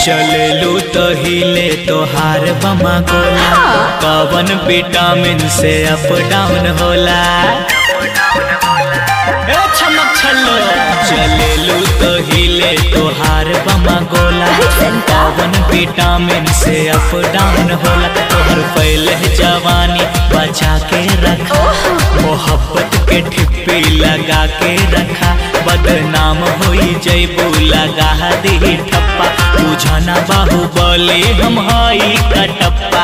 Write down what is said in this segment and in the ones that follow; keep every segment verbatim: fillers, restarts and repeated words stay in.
चलेलू तो हिले तोहार बमा गोला, कवन विटामिन से अप डाउन होला। ए चमक छल्लो चलेलू तो हिले तोहार बमा गोला, कवन विटामिन से अप डाउन होला। तोहर पहले जवानी बचा के रखा, मोहब्बत के ठिप्पी लगा के रखा, बदनाम होई जैबू लगा दी ठप्पा। बुझना बाहुबली हम हई कटप्पा,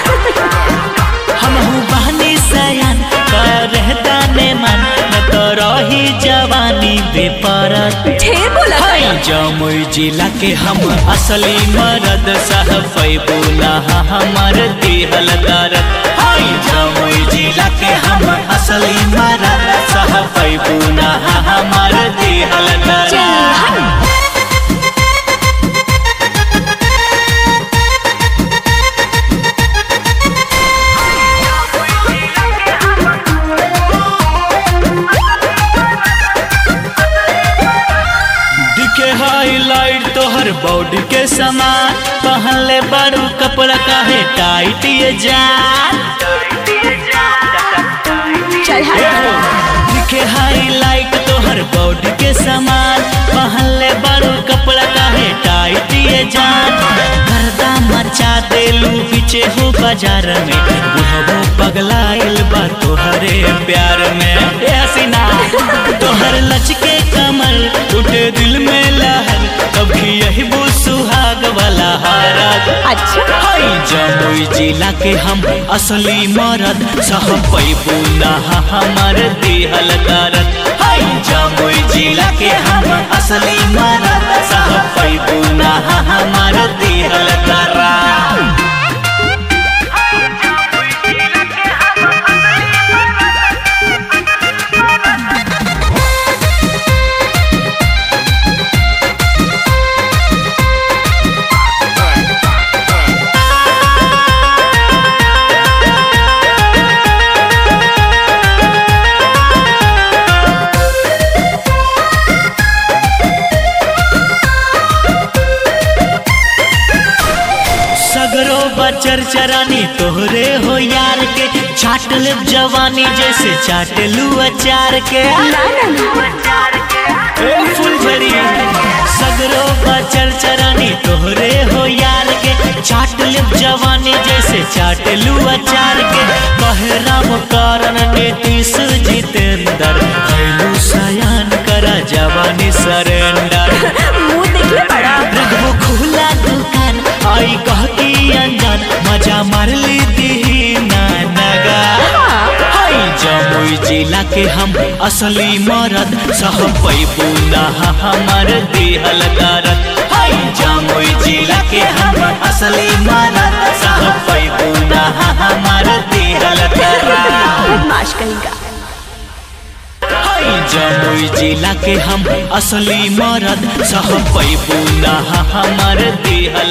हमहू बहनी सयान कर दाने मन, न तो रही जवानी बेपरत। जमुई जिला के हम असली मरद, सह पैबू ना हमर दिहल दरद। जमुई जिला के हम असली मरद, सह पैबू ना हमर दिहल दरद। हाईलाइट तोहर बॉडी के समान, पहन ले बारू कपड़ा काहे टाइट ये जान। दिखे हाईलाइट तोहर बॉडी के समान, पहन ले बारू कपड़ा काहे टाइट ये जान। गर्दा मचा देलू पीछे हो बाजार में, बुढ़बो पगलाइल बा तोहरे प्यार में। हसीना तोहर लचके कमर उठे दिल में लहर, कभी यही वो सुहाग वाला हारत। अच्छा जमुई जिला के हम असली मरद, सह पैबू ना हमर दिहल दरद। जमुई जिला के हम असली मरद, सह पैबू ना हमर दिहल दरद। सगरो बचर चरानी तोहरे हो यार के, चाट ले जवानी जैसे चाट लू अचार के। ए फुलझड़ी सगरो बचर चरानी तोहरे हो यार के, चाट ले जवानी जैसे चाट लू अचार के। कहे राम कारण नीतीश जितेंद्र, भैलू सयान करा जवानी सरेंडर। मुँह देखले बड़ा रखबो खुला दुकान, आई कह की अनजान मजा मार ली दी नानगा। जमुई जिला के हम असली मरद, सह पैबू ना हमर दिहल दरद। जमुई जिला के हम असली मरद, सह पैबू ना हमर दिहल दरद। जमुई जिला के हम असली मरद, सह पैबू ना हमर दिहल